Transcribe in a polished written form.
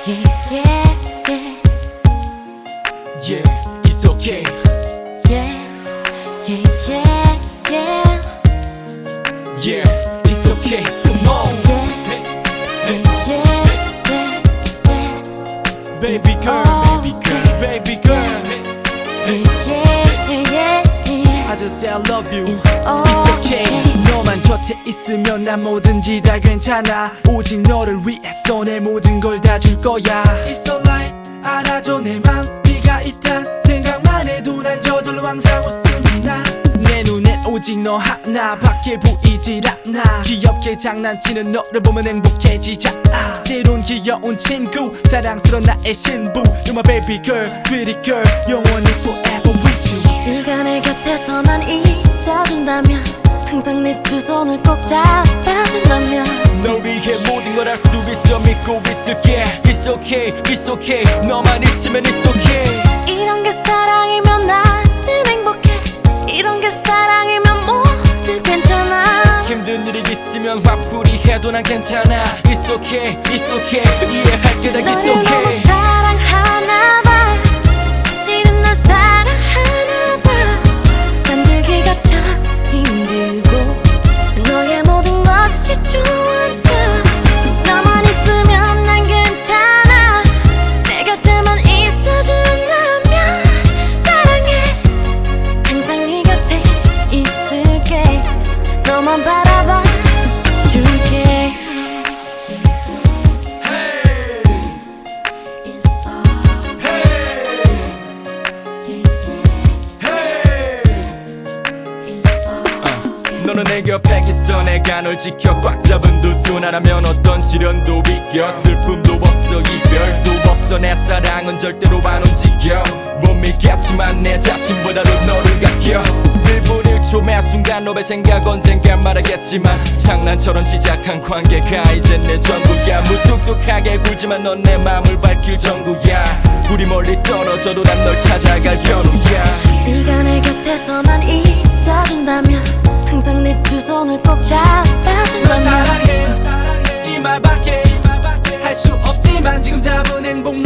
yeah, yeah. Yeah, it's okay. Yeah, yeah, yeah, yeah. Yeah, it's okay. Come on. Yeah, yeah, yeah, yeah. Baby girl, baby girl, baby girl. Yeah, yeah, yeah. I just say I love you. It's okay. okay. 너만 곁에 있으면 난 뭐든지 다 괜찮아. 오직 너를 위해서 내 모든 걸 다 줄 거야. It's alright. 알아줘 내 맘. 네가 있단 생각만 해도 난 저절로 항상 웃음이 나. 내 눈엔 오직 너 하나밖에 보이질 않아. 귀엽게 장난치는 너를 보면 행복해지잖아. 때론 귀여운 친구 사랑스러운 나의 신부. You're my baby girl, pretty girl. 영원히 forever with you. 네가 내 곁에서만 있어준다면, 항상 내 두 손을 꼭 잡아준다면, 널 위해 모든 걸 할 수 있어. 믿고 있을게. It's okay, it's okay. 너만 있으면 it's okay. 이런 게 사랑이면 나는 행복해. 이런 게 사랑이면 모두 괜찮아. 힘든 일이 있으면 화풀이 해도 난 괜찮아. It's okay, it's okay. 이해할게 다 it's 너를 너무 okay. 사랑하나 봐. 사실은 널 사랑하나 봐. 잠들기가 참 힘들고 너의 모든 것이 좋았어. 너만 있으면 난 괜찮아. 내 곁에만 있어준다면 사랑해. 항상 네 곁에 있을게. 너만 바라봐 줄게. It's 너는 내 곁에 있어. 내가 널 지켜 꽉 잡은 두 손 하나면 어떤 시련도 비껴. 슬픔도 없어 이별도 없어. 내 사랑은 절대로 안 움직여. 못 믿겠지만 내 자신보다도 너를 가껴. 1분 1초 매 순간 너의 생각 언젠간 말하겠지만 장난처럼 시작한 관계가 이제 내 전부야. 무뚝뚝하게 굴지만 넌 내 맘을 밝힐 전구야. 우리 멀리 떨어져도 난 널 찾아갈 현우야. 네가 내 곁에서만 있어준다면, 항상 내 두 손을 꼭 널 잡아준다면, 사랑해 이 말밖에 할 수 없지만 지금 잡은 행복